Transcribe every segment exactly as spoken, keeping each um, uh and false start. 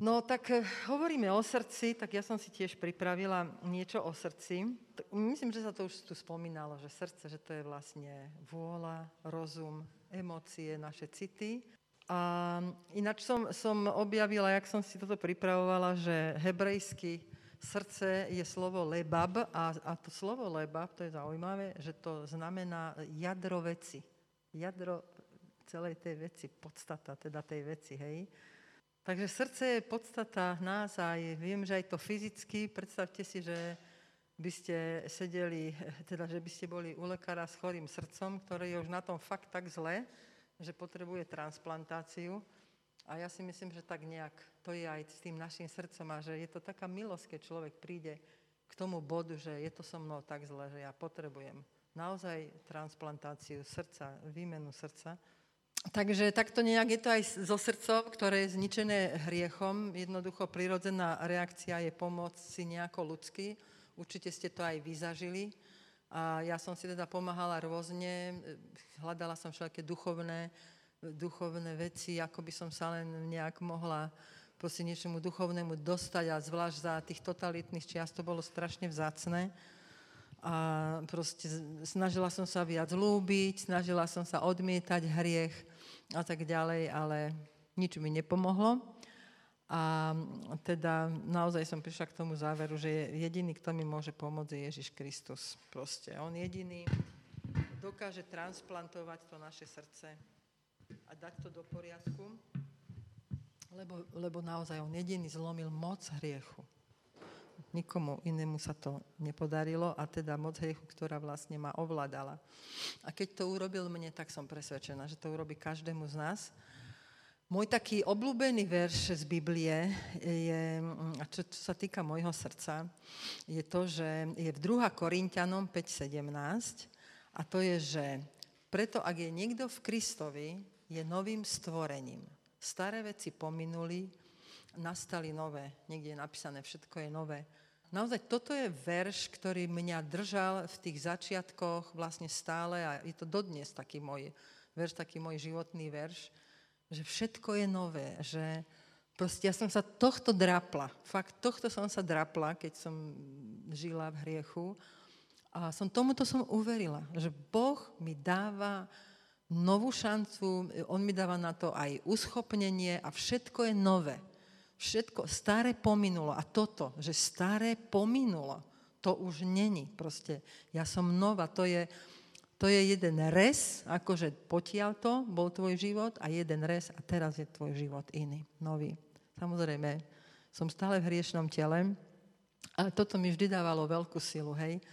No tak eh, hovoríme o srdci, tak ja som si tiež pripravila niečo o srdci. Myslím, že sa to už tu spomínalo, že srdce, že to je vlastne vôľa, rozum, emócie, naše city. A ináč som, som objavila, jak som si toto pripravovala, že hebrejsky srdce je slovo lebab a, a to slovo lebab, to je zaujímavé, že to znamená jadro veci. Jadro celej tej veci, podstata teda tej veci, hej. Takže srdce je podstata nás a viem, že aj to fyzicky. Predstavte si, že by ste sedeli, teda že by ste boli u lekára s chorým srdcom, ktoré je už na tom fakt tak zle, že potrebuje transplantáciu. A ja si myslím, že tak nejak to je aj s tým našim srdcom a že je to taká milosť, keď človek príde k tomu bodu, že je to so mnou tak zle, že ja potrebujem naozaj transplantáciu srdca, výmenu srdca. Takže takto nejak je to aj so srdcom, ktoré je zničené hriechom. Jednoducho prirodzená reakcia je pomôcť si nejako ľudsky. Určite ste to aj vy zažili. A ja som si teda pomáhala rôzne. Hľadala som všelijaké duchovné, duchovné veci, ako by som sa len nejak mohla proste niečomu duchovnému dostať a zvlášť za tých totalitných čias to bolo strašne vzácne. A proste snažila som sa viac ľúbiť, snažila som sa odmietať hriech a tak ďalej, ale nič mi nepomohlo. A teda naozaj som prišla k tomu záveru, že jediný, kto mi môže pomôcť, je Ježiš Kristus. Proste on jediný dokáže transplantovať to naše srdce a dať to do poriadku, lebo, lebo naozaj on jediný zlomil moc hriechu. Nikomu inému sa to nepodarilo a teda moc hriechu, ktorá vlastne ma ovládala. A keď to urobil mne, tak som presvedčená, že to urobí každému z nás. Môj taký obľúbený verš z Biblie je, a čo, čo sa týka môjho srdca, je to, že je v druhom Korinťanom päť sedemnásť a to je, že preto, ak je niekto v Kristovi, je novým stvorením. Staré veci pominuli, nastali nové. Niekde je napísané, všetko je nové. Naozaj toto je verš, ktorý mňa držal v tých začiatkoch vlastne stále a je to dodnes taký môj verš, taký môj životný verš, že všetko je nové, že proste ja som sa tohto drapla, fakt tohto som sa drapla, keď som žila v hriechu a som tomuto som uverila, že Boh mi dáva novú šancu, on mi dáva na to aj uschopnenie a všetko je nové. Všetko, staré pominulo. A toto, že staré pominulo, to už není. Proste, ja som nová. To je, to je jeden rez, akože potiaľ to bol tvoj život a jeden rez a teraz je tvoj život iný, nový. Samozrejme, som stále v hriešnom tele, ale toto mi vždy dávalo veľkú silu, hej.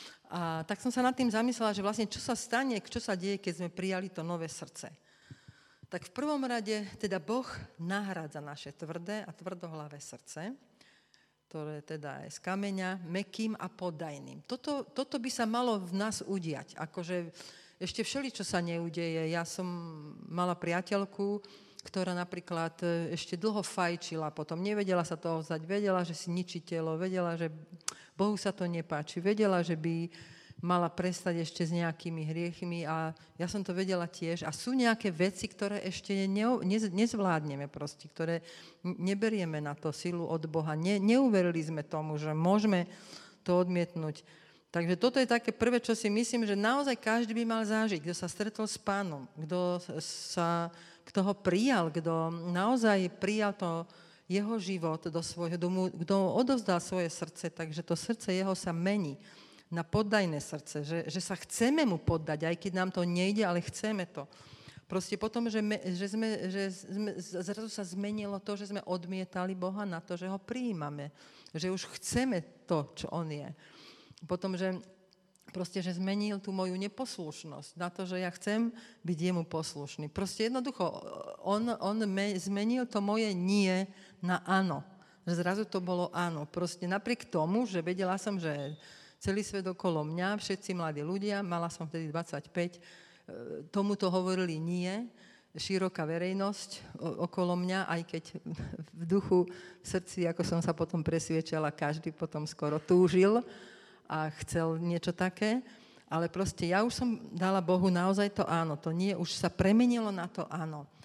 A tak som sa nad tým zamyslela, že vlastne čo sa stane, čo sa deje, keď sme prijali to nové srdce. Tak v prvom rade teda Boh nahrádza naše tvrdé a tvrdohlavé srdce, ktoré teda je z kameňa, mäkkým a poddajným. Toto, toto by sa malo v nás udiať. Akože ešte všeličo sa neudeje. Ja som mala priateľku, ktorá napríklad ešte dlho fajčila, potom nevedela sa toho vzdať, vedela, že si ničí telo, vedela, že Bohu sa to nepáči, vedela, že by mala prestať ešte s nejakými hriechmi a ja som to vedela tiež. A sú nejaké veci, ktoré ešte ne, ne, nezvládneme proste, ktoré neberieme na to silu od Boha. Ne, neuverili sme tomu, že môžeme to odmietnúť. Takže toto je také prvé, čo si myslím, že naozaj každý by mal zažiť, kto sa stretol s Pánom, kto, sa, kto ho prijal, kto naozaj prijal to jeho život do svojho domu, kto odovzdal svoje srdce, takže to srdce jeho sa mení na poddajné srdce, že, že sa chceme mu poddať, aj keď nám to nejde, ale chceme to. Proste potom, že, me, že, sme, že sme, zrazu sa zmenilo to, že sme odmietali Boha na to, že ho prijímame. Že už chceme to, čo on je. Potom, že proste, že zmenil tú moju neposlušnosť na to, že ja chcem byť jemu poslušný. Proste jednoducho, on, on me, zmenil to moje nie na áno. Že zrazu to bolo áno. Proste napriek tomu, že vedela som, že celý svet okolo mňa, všetci mladí ľudia, mala som vtedy dvadsaťpäť, tomuto hovorili nie, široká verejnosť okolo mňa, aj keď v duchu, v srdci, ako som sa potom presviečala, každý potom skoro túžil a chcel niečo také, ale proste ja už som dala Bohu naozaj to áno, to nie, už sa premenilo na to áno.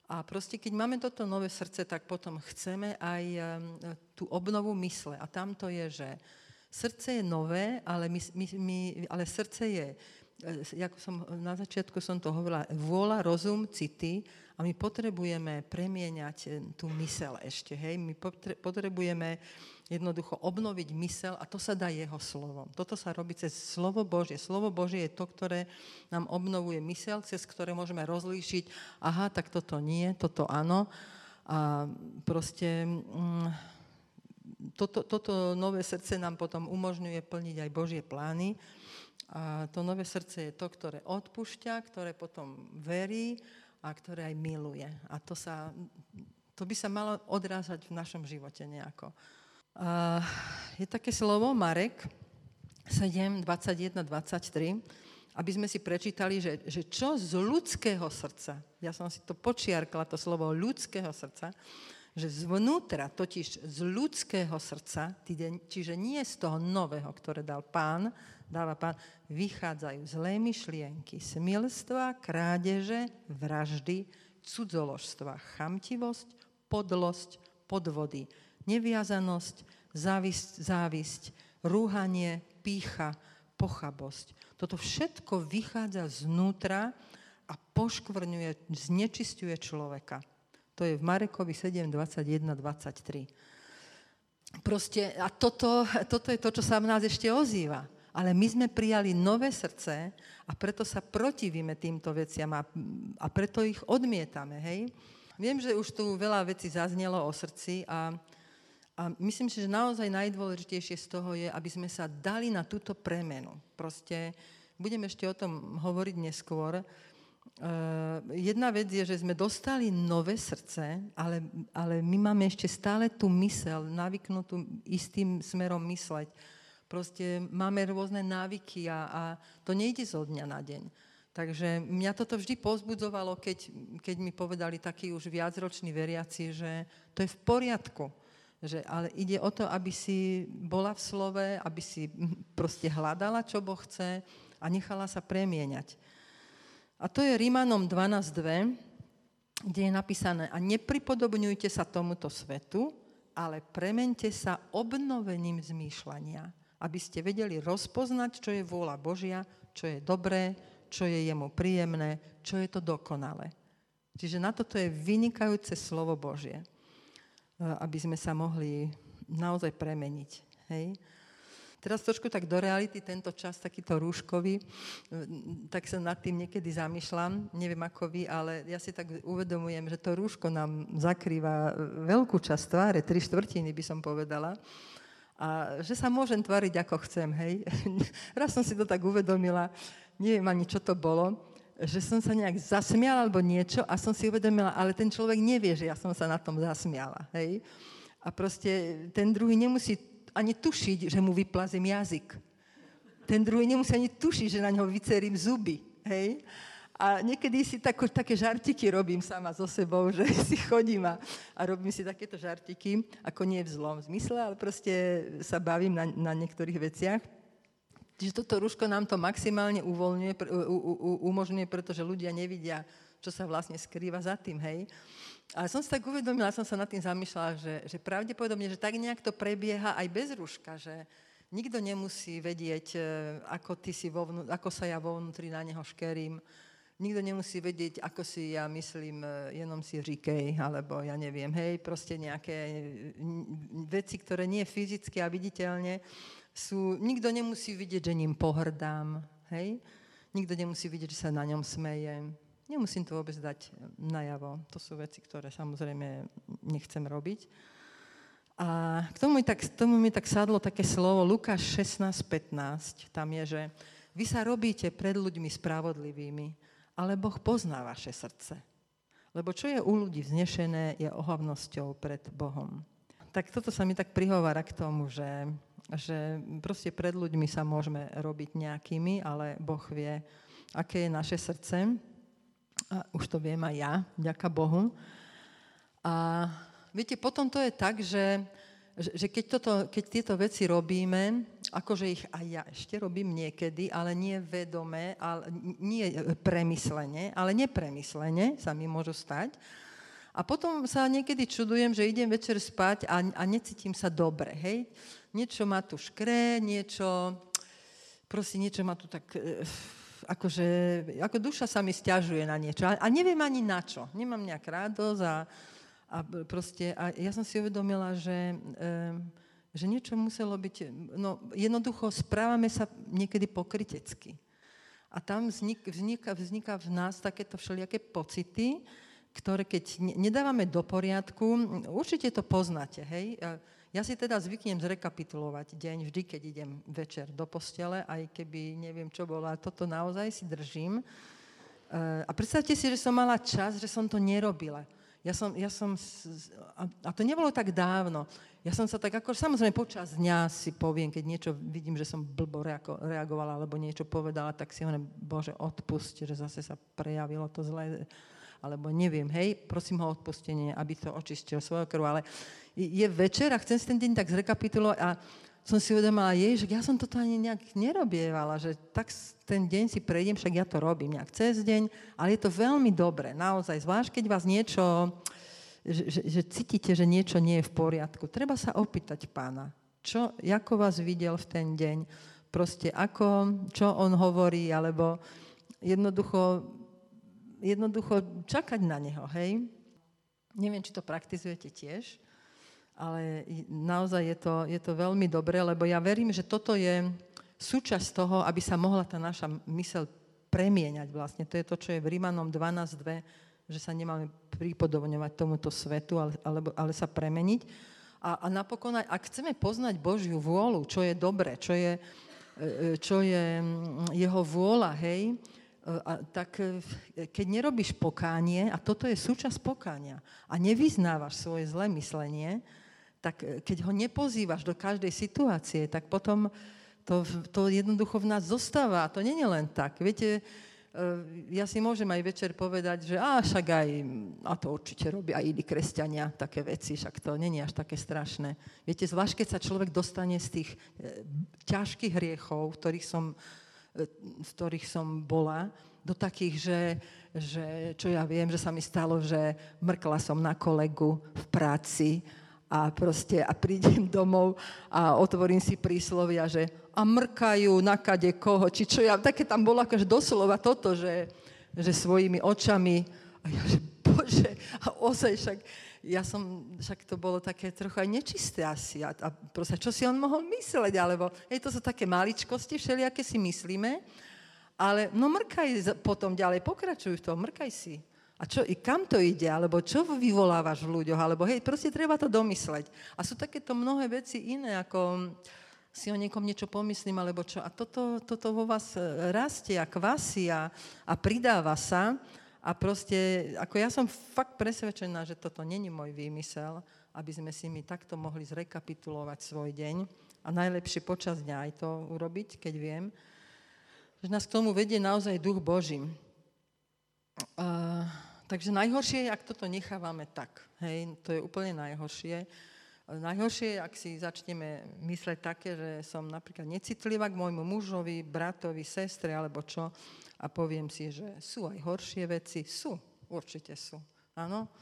A proste, keď máme toto nové srdce, tak potom chceme aj tú obnovu mysle. A tam to je, že srdce je nové, ale, my, my, my, ale srdce je, ako som na začiatku som to hovorila, vôľa, rozum, city a my potrebujeme premieňať tú myseľ ešte. Hej? My potrebujeme jednoducho obnoviť myseľ a to sa dá jeho slovom. Toto sa robí cez slovo Božie. Slovo Božie je to, ktoré nám obnovuje myseľ, cez ktoré môžeme rozlíšiť, aha, tak toto nie, toto áno. A proste mm, toto, toto nové srdce nám potom umožňuje plniť aj Božie plány. A to nové srdce je to, ktoré odpúšťa, ktoré potom verí a ktoré aj miluje. A to, sa, to by sa malo odrázať v našom živote nejako. Uh, je také slovo Marek sedem, dvadsaťjeden, dvadsaťtri, aby sme si prečítali, že, že čo z ľudského srdca, ja som si to počiarkla, to slovo ľudského srdca, že zvnútra, totiž z ľudského srdca, čiže nie z toho nového, ktoré dal Pán, dáva Pán, vychádzajú zlé myšlienky, smilstva, krádeže, vraždy, cudzoložstva, chamtivosť, podlosť, podvody, neviazanosť, závisť, závisť, rúhanie, pýcha, pochabosť. Toto všetko vychádza znútra a poškvrňuje, znečisťuje človeka. To je v Marekovi sedem, dvadsaťjeden, dvadsaťtri. Proste, a toto, toto je to, čo sa v nás ešte ozýva. Ale my sme prijali nové srdce a preto sa protivíme týmto veciam a, a preto ich odmietame, hej? Viem, že už tu veľa vecí zaznelo o srdci a A myslím si, že naozaj najdôležitejšie z toho je, aby sme sa dali na túto premenu. Proste budeme ešte o tom hovoriť neskôr. Uh, jedna vec je, že sme dostali nové srdce, ale, ale my máme ešte stále tú myseľ, navyknutú istým smerom mysleť. Proste máme rôzne návyky a, a to nejde zo dňa na deň. Takže mňa toto vždy povzbudzovalo, keď, keď mi povedali takí už viacroční veriaci, že to je v poriadku. Že, ale ide o to, aby si bola v slove, aby si proste hľadala, čo Boh chce a nechala sa premieňať. A to je Rímanom dvanásť dva, kde je napísané a nepripodobňujte sa tomuto svetu, ale premente sa obnovením zmýšľania, aby ste vedeli rozpoznať, čo je vôľa Božia, čo je dobré, čo je jemu príjemné, čo je to dokonalé. Čiže na toto je vynikajúce slovo Božie, aby sme sa mohli naozaj premeniť. Hej? Teraz trošku tak do reality, tento čas takýto rúškový, tak sa nad tým niekedy zamýšľam, neviem ako vy, ale ja si tak uvedomujem, že to rúško nám zakrýva veľkú časť tváre, tri štvrtiny by som povedala, a že sa môžem tvariť ako chcem, hej. Raz som si to tak uvedomila, neviem ani čo to bolo, že som sa nejak zasmiala alebo niečo a som si uvedomila, ale ten človek nevie, že ja som sa na tom zasmiala, hej. A proste ten druhý nemusí ani tušiť, že mu vyplazím jazyk. Ten druhý nemusí ani tušiť, že na ňo vycerím zuby, hej. A niekedy si tako, také žartiky robím sama so sebou, že si chodím a, a robím si takéto žartiky, ako nie v zlom zmysle, ale proste sa bavím na, na niektorých veciach. Čiže toto rúško nám to maximálne uvoľňuje, u, u, u, umožňuje, pretože ľudia nevidia, čo sa vlastne skrýva za tým, hej. Ale som si tak uvedomila, som sa nad tým zamýšľala, že, že pravdepodobne, že tak nejak to prebieha aj bez rúška, že nikto nemusí vedieť, ako, ty si vo vnú, ako sa ja vo vnútri na neho škerím. Nikto nemusí vedieť, ako si ja myslím, jenom si říkej, alebo ja neviem, hej, proste nejaké veci, ktoré nie fyzicky a viditeľne sú, nikto nemusí vidieť, že ním pohrdám, hej? Nikto nemusí vidieť, že sa na ňom smejem. Nemusím to vôbec dať najavo. To sú veci, ktoré samozrejme nechcem robiť. A k tomu mi tak, tomu mi tak sadlo také slovo Lukáš šestnásť pätnásť. Tam je, že vy sa robíte pred ľuďmi spravodlivými, ale Boh pozná vaše srdce. Lebo čo je u ľudí vznešené, je ohavnosťou pred Bohom. Tak toto sa mi tak prihovára k tomu, že že proste pred ľuďmi sa môžeme robiť nejakými, ale Boh vie, aké je naše srdce. A už to viem aj ja, vďaka Bohu. A viete, potom to je tak, že, že keď, toto, keď tieto veci robíme, akože ich aj ja ešte robím niekedy, ale nie vedome, ale nie premyslene, ale nepremyslene sa mi môžu stať, A potom sa niekedy čudujem, že idem večer spať a, a necítim sa dobre, hej. Niečo ma tu škré, niečo, proste niečo ma tu tak, akože, ako duša sa mi sťažuje na niečo. A, a neviem ani na čo. Nemám nejak radosť a, a proste, a ja som si uvedomila, že, um, že niečo muselo byť, no jednoducho správame sa niekedy pokrytecky. A tam vznik, vzniká, vzniká v nás takéto všelijaké pocity, ktoré keď nedávame do poriadku, určite to poznáte, hej. Ja si teda zvyknem zrekapitulovať deň vždy, keď idem večer do postele, aj keby neviem, čo bolo, ale toto naozaj si držím. A predstavte si, že som mala čas, že som to nerobila. Ja som, ja som, a to nebolo tak dávno, ja som sa tak ako, samozrejme počas dňa si poviem, keď niečo vidím, že som blbo reagovala, alebo niečo povedala, tak si hovorím, Bože, odpusť, že zase sa prejavilo to zlé, alebo neviem, hej, prosím ho o odpustenie, aby to očistil svojou krvou, ale je večer a chcem si ten deň tak zrekapitulovať a som si uvedomila, jej, že ja som toto ani nejak nerobievala, že tak ten deň si prejdem, však ja to robím nejak cez deň, ale je to veľmi dobre, naozaj, zvlášť keď vás niečo, že, že, že cítite, že niečo nie je v poriadku. Treba sa opýtať Pána, čo, ako vás videl v ten deň, proste ako, čo on hovorí, alebo jednoducho, jednoducho čakať na neho, hej. Neviem, či to praktizujete tiež, ale naozaj je to, je to veľmi dobré, lebo ja verím, že toto je súčasť toho, aby sa mohla tá naša myseľ premieňať vlastne. To je to, čo je v Rímanom dvanásť dva, že sa nemáme pripodobňovať tomuto svetu, ale, ale, ale sa premeniť. A, a napokon, aj, ak chceme poznať Božiu vôľu, čo je dobre, čo je, čo je jeho vôľa, hej, a, tak keď nerobíš pokánie, a toto je súčasť pokánia, a nevyznávaš svoje zlé myslenie, tak keď ho nepozývaš do každej situácie, tak potom to, to jednoducho v nás zostáva. A to nie je len tak. Viete, ja si môžem aj večer povedať, že á, však aj, a to určite robia aj iní kresťania, také veci, však to nie je až také strašné. Viete, zvlášť keď sa človek dostane z tých ťažkých hriechov, v ktorých som, v ktorých som bola, do takých, že, že čo ja viem, že sa mi stalo, že mrkla som na kolegu v práci a proste a prídem domov a otvorím si príslovia, že a mrkajú na kade koho, či čo ja, také tam bolo akože doslova toto, že, že svojimi očami, a ja, že Bože, a ozaj však, ja som, však to bolo také trochu aj nečisté asi, a, a proste, čo si on mohol mysleť, alebo, hej, to sú také maličkosti, všelijaké si myslíme, ale no mrkaj potom ďalej, pokračuj v tom, mrkaj si. A čo, i kam to ide, alebo čo vyvolávaš v ľuďoch, alebo hej, proste treba to domysleť. A sú takéto mnohé veci iné, ako si o niekom niečo pomyslím, alebo čo. A toto, toto vo vás rastie a kvasí a, a pridáva sa. A proste, ako ja som fakt presvedčená, že toto není môj výmysel, aby sme si my takto mohli zrekapitulovať svoj deň a najlepšie počas dňa aj to urobiť, keď viem, že nás k tomu vedie naozaj Duch Boží. Uh, takže najhoršie je, ak toto nechávame tak. Hej, to je úplne najhoršie. Najhoršie je, ak si začneme mysleť také, že som napríklad necitlivá k môjmu mužovi, bratovi, sestre alebo čo a poviem si, že sú aj horšie veci. Sú, určite sú. Áno?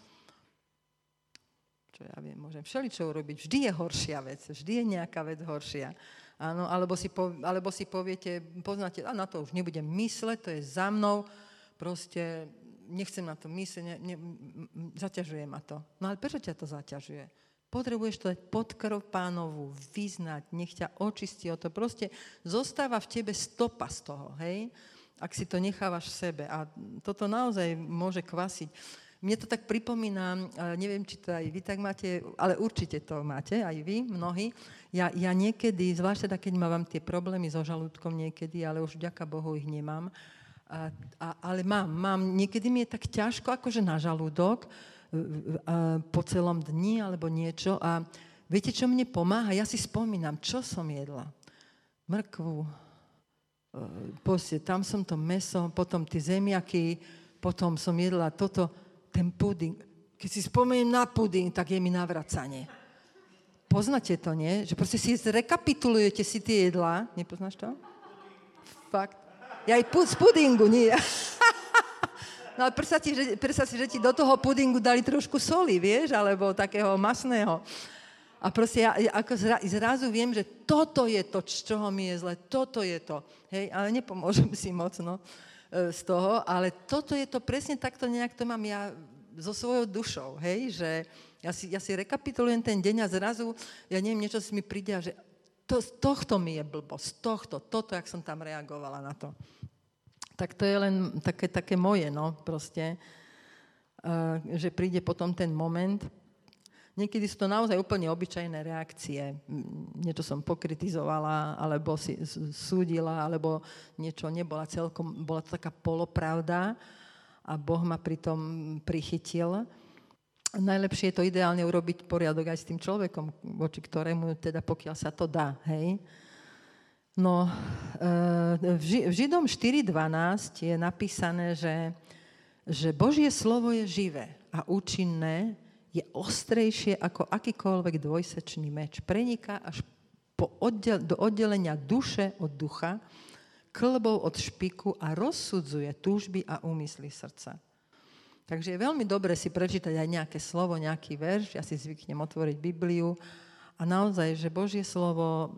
Čo ja viem, môžem všeličo urobiť. Vždy je horšia vec, vždy je nejaká vec horšia. Áno, alebo si, po, alebo si poviete, poznáte, a na to už nebudem mysleť, to je za mnou, proste nechcem na to myslieť, ne, ne, zaťažuje ma to. No ale prečo ťa to zaťažuje? Potrebuješ to dať pod krv Pánovu, vyznať, nech ťa očistí o to. Proste zostáva v tebe stopa z toho, hej? Ak si to nechávaš v sebe. A toto naozaj môže kvasiť. Mne to tak pripomína, neviem, či to aj vy tak máte, ale určite to máte, aj vy, mnohí. Ja, ja niekedy, zvlášť teda, keď mám tie problémy so žalúdkom niekedy, ale už vďaka Bohu ich nemám, a, a, ale mám, mám, niekedy mi je tak ťažko akože na žalúdok, po celom dni alebo niečo a viete, čo mne pomáha? Ja si spomínam, čo som jedla. Mrkvu, proste, tam som to mäso, potom tie zemiaky, potom som jedla toto, ten puding. Keď si spomeniem na puding, tak je mi navracanie. Poznáte to, nie? Že proste si zrekapitulujete si tie jedlá. Nepoznáš to? Fakt. Ja aj z pudingu, nie. No ale predstav si, že, predstav si, že ti do toho pudingu dali trošku soli, vieš, alebo takého masného. A proste ja, ja ako zra, zrazu viem, že toto je to, z čoho mi je zle, toto je to. Hej, ale nepomôžem si moc, no, z toho, ale toto je to, presne takto nejak to mám ja so svojou dušou, hej, že ja si, ja si rekapitulujem ten deň a zrazu, ja neviem, niečo si mi príde a že to, z tohto mi je blbosť, z tohto, toto, jak som tam reagovala na to. Tak to je len také, také moje, no, proste, uh, že príde potom ten moment. Niekedy sú to naozaj úplne obyčajné reakcie. Niečo som pokritizovala, alebo si súdila, alebo niečo nebola celkom, bola to taká polopravda a Boh ma pritom prichytil. Najlepšie je to ideálne urobiť poriadok aj s tým človekom, voči ktorému teda pokiaľ sa to dá, hej. No, v Židom štyri dvanásť je napísané, že, že Božie slovo je živé a účinné, je ostrejšie ako akýkoľvek dvojsečný meč. Preniká až po oddel, do oddelenia duše od ducha, kĺbov od špiku a rozsudzuje túžby a úmysly srdca. Takže je veľmi dobre si prečítať aj nejaké slovo, nejaký verš. Ja si zvyknem otvoriť Bibliu a naozaj, že Božie slovo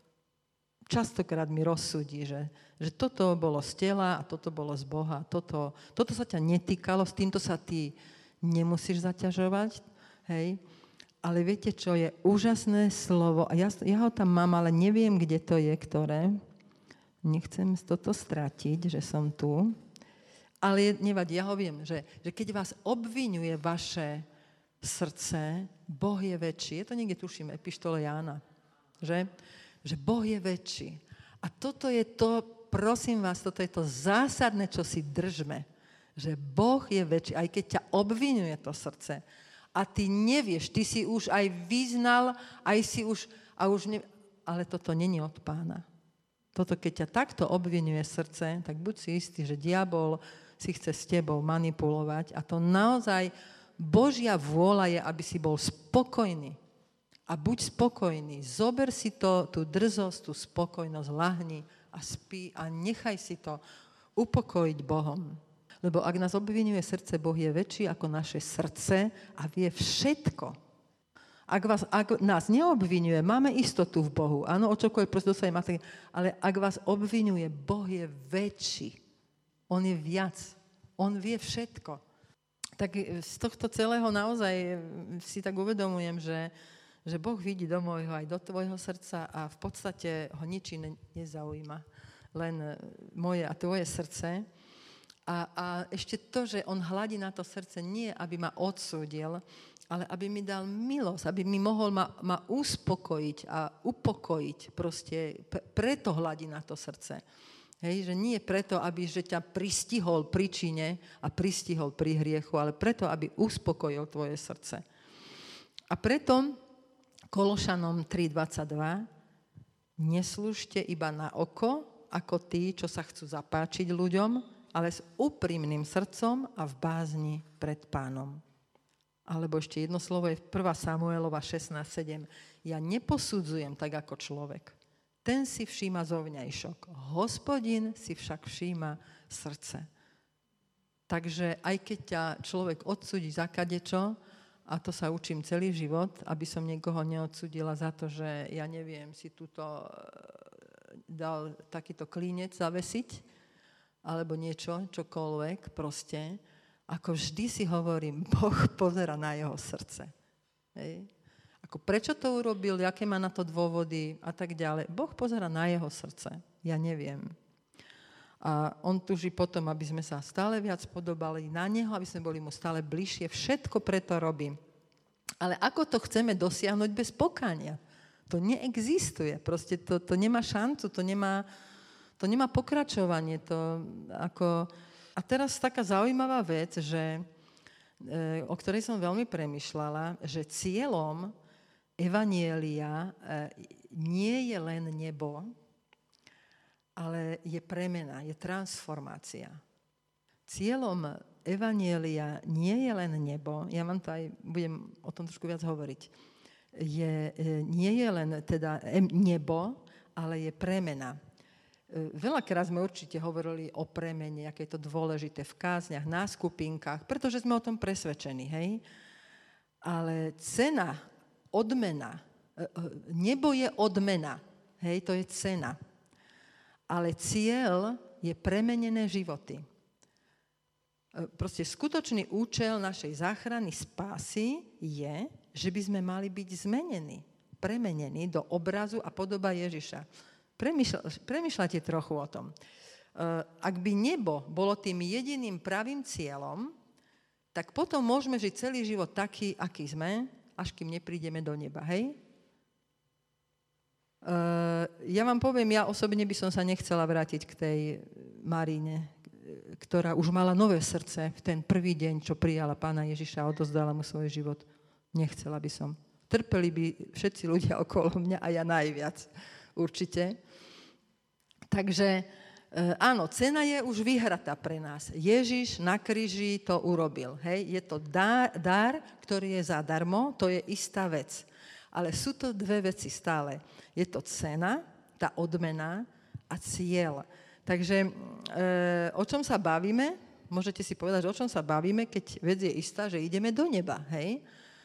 častokrát mi rozsudí, že, že toto bolo z tela a toto bolo z Boha. Toto, toto sa ťa netýkalo, s týmto sa ty nemusíš zaťažovať, hej. Ale viete čo, je úžasné slovo a ja, ja ho tam mám, ale neviem, kde to je, ktoré. Nechcem toto stratiť, že som tu. Ale nevadí, ja ho viem, že, že keď vás obviňuje vaše srdce, Boh je väčší. Je to niekde, tuším, epištole Jána, že? Že Boh je väčší. A toto je to, prosím vás, toto je to zásadné, čo si držme. Že Boh je väčší, aj keď ťa obviňuje to srdce. A ty nevieš, ty si už aj vyznal, aj si už, a už ne, ale toto není od Pána. Toto, keď ťa takto obviňuje srdce, tak buď si istý, že diabol si chce s tebou manipulovať a to naozaj Božia vôľa je, aby si bol spokojný. A buď spokojný, zober si to, tú drzosť, tú spokojnosť, lahni a spí a nechaj si to upokojiť Bohom. Lebo ak nás obvinuje srdce, Boh je väčší ako naše srdce a vie všetko. Ak, vás, ak nás neobvinuje, máme istotu v Bohu. Áno, o čokoľvek proste dostajem, ale ak vás obvinuje, Boh je väčší. On je viac. On vie všetko. Tak z tohto celého naozaj si tak uvedomujem, že, že Boh vidí do môjho aj do tvojho srdca a v podstate ho nič ne, nezaujíma. Len moje a tvoje srdce. A, a ešte to, že on hladí na to srdce, nie aby ma odsúdil, ale aby mi dal milosť, aby mi mohol ma, ma uspokojiť a upokojiť. Proste preto hladí na to srdce. Hej, že nie preto, aby že ťa pristihol pri čine a pristihol pri hriechu, ale preto, aby uspokojil tvoje srdce. A preto Kološanom tri dvadsaťdva neslúžte iba na oko, ako tí, čo sa chcú zapáčiť ľuďom, ale s úprimným srdcom a v bázni pred Pánom. Alebo ešte jedno slovo je prvá Samuelova šestnásť sedem. Ja neposudzujem tak ako človek. Ten si všíma zovňajšok. Hospodin si však všíma srdce. Takže aj keď ťa človek odsúdi za kadečo, a to sa učím celý život, aby som niekoho neodsúdila za to, že ja neviem, si túto dal takýto klínec zavesiť, alebo niečo, čokoľvek, proste, ako vždy si hovorím, Boh pozerá na jeho srdce. Hej. Ako prečo to urobil, aké má na to dôvody a tak ďalej. Boh pozerá na jeho srdce. Ja neviem. A on túži potom, aby sme sa stále viac podobali na neho, aby sme boli mu stále bližšie. Všetko preto robím. Ale ako to chceme dosiahnuť bez pokánia? To neexistuje. Proste to, to nemá šancu, to nemá... To nemá pokračovanie. To ako... A teraz taká zaujímavá vec, že, e, o ktorej som veľmi premýšľala, že cieľom evanjelia e, nie je len nebo, ale je premena, je transformácia. Cieľom evanjelia nie je len nebo, ja vám to aj budem o tom trošku viac hovoriť, je, e, nie je len teda nebo, ale je premena. Veľakrát sme určite hovorili o premene, aké je to dôležité v kázniach, na skupinkách, pretože sme o tom presvedčení, hej. Ale cena, odmena, nebo je odmena, hej, to je cena. Ale cieľ je premenené životy. Proste skutočný účel našej záchrany, spásy je, že by sme mali byť zmenení, premenení do obrazu a podoba Ježiša. Premýšľa, premýšľate trochu o tom. Ak by nebo bolo tým jediným pravým cieľom, tak potom môžeme žiť celý život taký, aký sme, až kým neprídeme do neba, hej? Ja vám poviem, ja osobne by som sa nechcela vrátiť k tej Maríne, ktorá už mala nové srdce v ten prvý deň, čo prijala Pána Ježiša a odozdala mu svoj život. Nechcela by som. Trpeli by všetci ľudia okolo mňa a ja najviac. Určite. Takže áno, cena je už vyhratá pre nás. Ježiš na kríži to urobil. Hej? Je to dar, dar, ktorý je zadarmo, to je istá vec. Ale sú to dve veci stále. Je to cena, tá odmena a cieľ. Takže e, o čom sa bavíme? Môžete si povedať, o čom sa bavíme, keď vec je istá, že ideme do neba. Hej? E,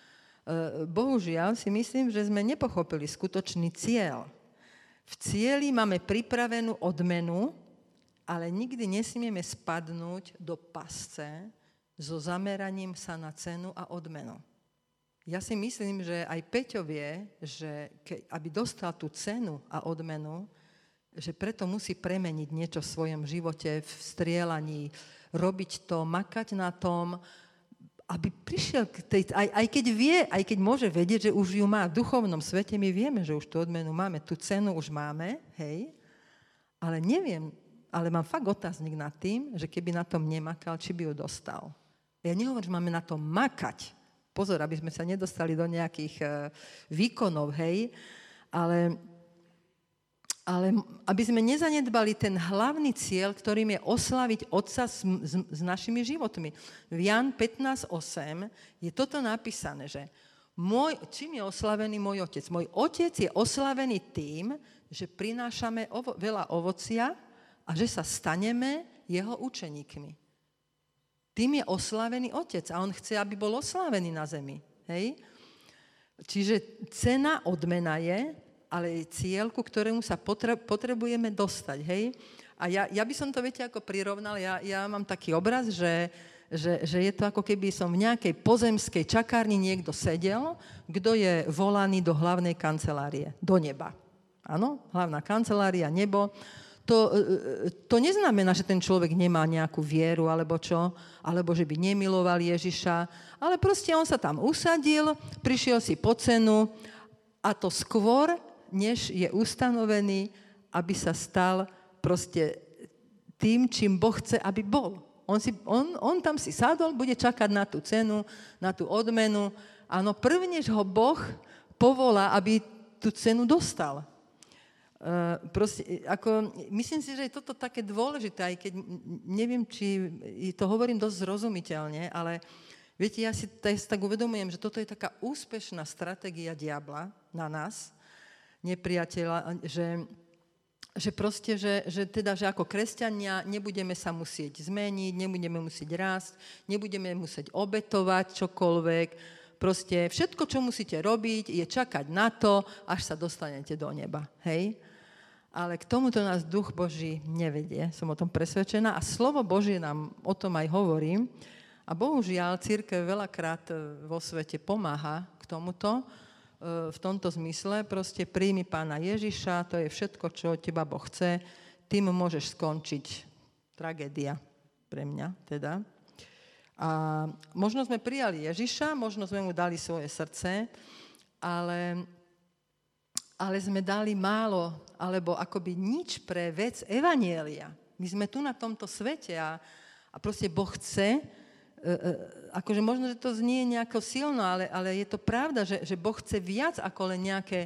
bohužiaľ si myslím, že sme nepochopili skutočný cieľ. V cieli máme pripravenú odmenu, ale nikdy nesmieme spadnúť do pasce so zameraním sa na cenu a odmenu. Ja si myslím, že aj Peťo vie, že ke, aby dostal tú cenu a odmenu, že preto musí premeniť niečo v svojom živote, v strieľaní, robiť to, makať na tom, aby prišiel k tej, aj, aj keď vie, aj keď môže vedieť, že už ju má v duchovnom svete, my vieme, že už tú odmenu máme, tú cenu už máme, hej, ale neviem, ale mám fakt otáznik nad tým, že keby na tom nemakal, či by ju dostal. Ja nehovorím, že máme na tom makať, pozor, aby sme sa nedostali do nejakých uh, výkonov, hej, ale, ale aby sme nezanedbali ten hlavný cieľ, ktorým je oslaviť Otca s, s, s našimi životmi. V Ján pätnásť osem je toto napísané, že môj, čím je oslavený môj Otec? Môj Otec je oslavený tým, že prinášame ovo, veľa ovocia a že sa staneme jeho učeníkmi. Tým je oslavený Otec a on chce, aby bol oslávený na zemi. Hej? Čiže cena, odmena je, ale je cieľ, ku ktorému sa potrebujeme dostať. Hej? A ja, ja by som to, viete, ako prirovnal, ja, ja mám taký obraz, že, že, že je to ako keby som v nejakej pozemskej čakárni niekto sedel, kto je volaný do hlavnej kancelárie, do neba. Áno, hlavná kancelária, nebo. To, to neznamená, že ten človek nemá nejakú vieru, alebo čo, alebo že by nemiloval Ježiša, ale proste on sa tam usadil, prišiel si po cenu a to skôr, než je ustanovený, aby sa stal proste tým, čím Boh chce, aby bol. On, si, on, on tam si sadol, bude čakať na tú cenu, na tú odmenu. Áno, prvnež ho Boh povolá, aby tú cenu dostal. Uh, proste, ako, myslím si, že je toto také dôležité, aj keď neviem, či to hovorím dosť zrozumiteľne, ale viete, ja si tak uvedomujem, že toto je taká úspešná stratégia diabla na nás, nepriateľa, že, že proste, že, že teda, že ako kresťania nebudeme sa musieť zmeniť, nebudeme musieť rásť, nebudeme musieť obetovať čokoľvek, proste všetko, čo musíte robiť, je čakať na to, až sa dostanete do neba, hej? Ale k tomuto nás Duch Boží nevedie, som o tom presvedčená a slovo Božie nám o tom aj hovorí. A bohužiaľ, cirkev veľakrát vo svete pomáha k tomuto, v tomto zmysle, proste príjmi Pána Ježiša, to je všetko, čo od teba Boh chce, tým môžeš skončiť. Tragédia pre mňa teda. A možno sme prijali Ježiša, možno sme mu dali svoje srdce, ale... ale sme dali málo, alebo akoby nič pre vec evanjelia. My sme tu na tomto svete a, a proste Boh chce, e, e, akože možno, že to znie nejako silno, ale, ale je to pravda, že, že Boh chce viac ako len nejaké,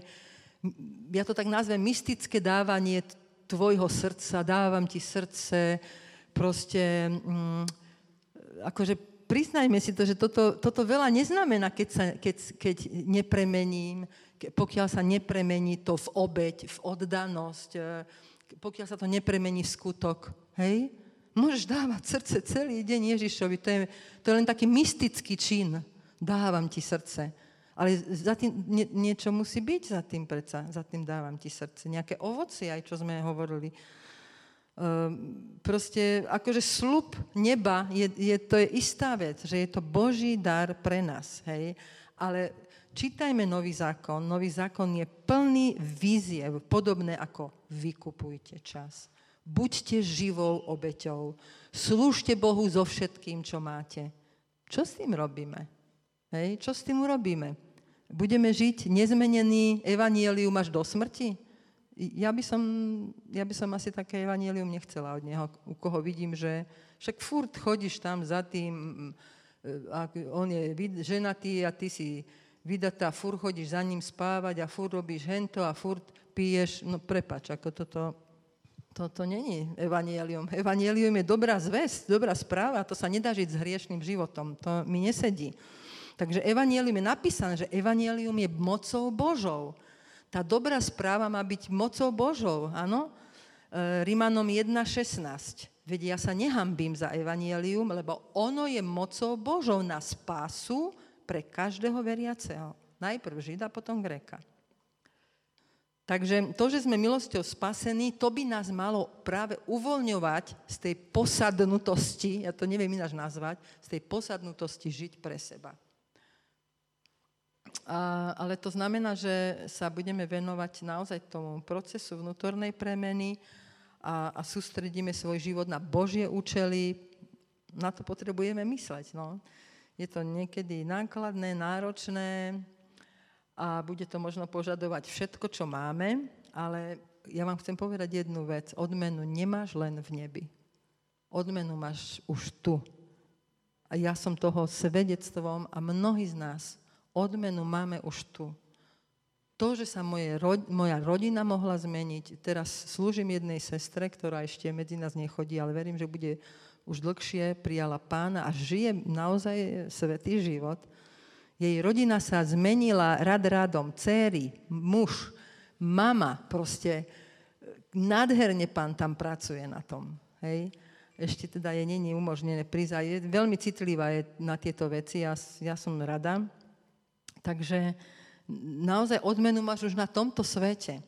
ja to tak nazvem, mystické dávanie tvojho srdca, dávam ti srdce, proste, mm, akože priznajme si to, že toto, toto veľa neznamená, keď, sa, keď, keď nepremením, pokiaľ sa nepremení to v obeť, v oddanosť, pokiaľ sa to nepremení v skutok. Hej? Môžeš dávať srdce celý deň Ježišovi. To je, to je len taký mystický čin. Dávam ti srdce. Ale za tým nie, niečo musí byť za tým predsa. Za tým dávam ti srdce. Nejaké ovocie, aj čo sme hovorili. Um, proste akože sľub neba, je, je, to je istá vec, že je to Boží dar pre nás, hej. Ale čítajme Nový zákon. Nový zákon je plný víziev, podobné ako vykupujte čas. Buďte živou obeťou. Slúžte Bohu so všetkým, čo máte. Čo s tým robíme? Hej, čo s tým urobíme? Budeme žiť nezmenený evanjelium až do smrti? Ja by som, ja by som asi také evanjelium nechcela od neho, u koho vidím, že však furt chodíš tam za tým, on je ženatý a ty si vydatá, furt chodíš za ním spávať a furt robíš hento a furt piješ. No prepáč, ako toto, toto není evanjelium. Evanjelium je dobrá zvesť, dobrá správa, to sa nedá žiť s hriešným životom, to mi nesedí. Takže evanjelium je napísané, že evanjelium je mocou Božou. Tá dobrá správa má byť mocou Božou, áno? Rimanom jedna šestnásť. Veď ja sa nehambím za evanjelium, lebo ono je mocou Božou na spásu pre každého veriaceho. Najprv Žida, potom Gréka. Takže to, že sme milosťou spasení, to by nás malo práve uvoľňovať z tej posadnutosti, ja to neviem ináč nazvať, z tej posadnutosti žiť pre seba. A, ale to znamená, že sa budeme venovať naozaj tomu procesu vnútornej premeny a, a sústredíme svoj život na Božie účely. Na to potrebujeme mysleť. No. Je to niekedy nákladné, náročné a bude to možno požadovať všetko, čo máme, ale ja vám chcem povedať jednu vec. Odmenu nemáš len v nebi. Odmenu máš už tu. A ja som toho svedectvom a mnohí z nás odmenu máme už tu. To, že sa moje, moja rodina mohla zmeniť, teraz slúžim jednej sestre, ktorá ešte medzi nás nechodí, ale verím, že bude už dlhšie, prijala Pána a žije naozaj svätý život. Jej rodina sa zmenila rad radom, dcéry, muž, mama, proste nádherne Pán tam pracuje na tom. Hej? Ešte teda je není umožnené prísť a je veľmi citlivá je na tieto veci, ja, ja som rada. Takže naozaj odmenu máš už na tomto svete.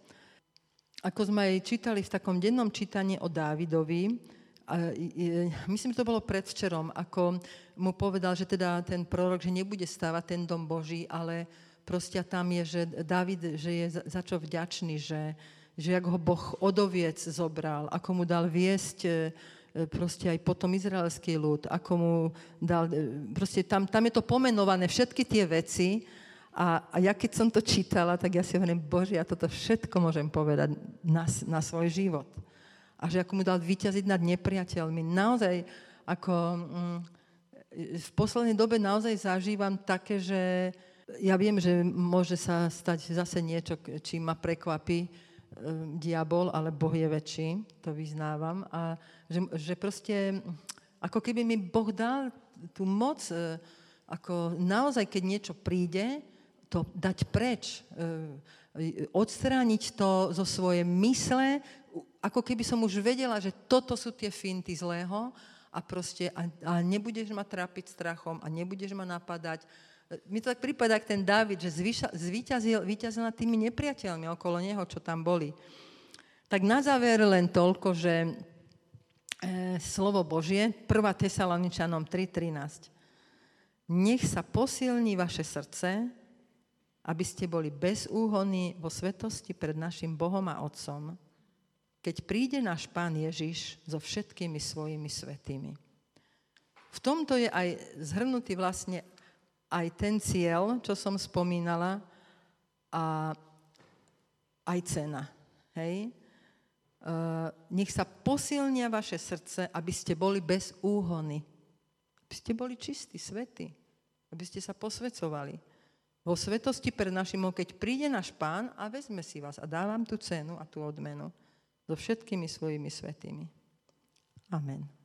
Ako sme aj čítali v takom dennom čítaní o Dávidovi, a myslím, že to bolo predvčerom, ako mu povedal, že teda ten prorok, že nebude stávať ten dom Boží, ale proste tam je, že Dávid, že je za, za čo vďačný, že, že jak ho Boh od oviec zobral, ako mu dal viesť proste aj potom izraelský ľud, ako mu dal, proste tam, tam je to pomenované, všetky tie veci. A, a ja keď som to čítala, tak ja si hovorím, Bože, ja toto všetko môžem povedať na, na svoj život. A že ako mu dal vyťaziť nad nepriateľmi. Naozaj, ako mm, v poslednej dobe naozaj zažívam také, že ja viem, že môže sa stať zase niečo, čím ma prekvapí e, diabol, ale Boh je väčší, to vyznávam. A že, že proste, ako keby mi Boh dal tú moc, e, ako naozaj, keď niečo príde, to dať preč, odstrániť to zo svojej mysle, ako keby som už vedela, že toto sú tie finty zlého a proste a, a nebudeš ma trápiť strachom a nebudeš ma napadať. Mi to tak prípada, ako ten Dávid, že zvíťazil, zvíťazil nad tými nepriateľmi okolo neho, čo tam boli. Tak na záver len toľko, že e, slovo Božie, prvá Tesaloničanom tri trinásť. Nech sa posilní vaše srdce, aby ste boli bezúhonní vo svetosti pred našim Bohom a Otcom, keď príde náš Pán Ježiš so všetkými svojimi svätými. V tomto je aj zhrnutý vlastne aj ten cieľ, čo som spomínala, a aj cena. Hej? Nech sa posilnia vaše srdce, aby ste boli bez úhony. Aby ste boli čistí, svätí. Aby ste sa posväcovali. Vo svetosti pred našim, keď príde náš Pán a vezme si vás a dávam tú cenu a tú odmenu so všetkými svojimi svätými. Amen.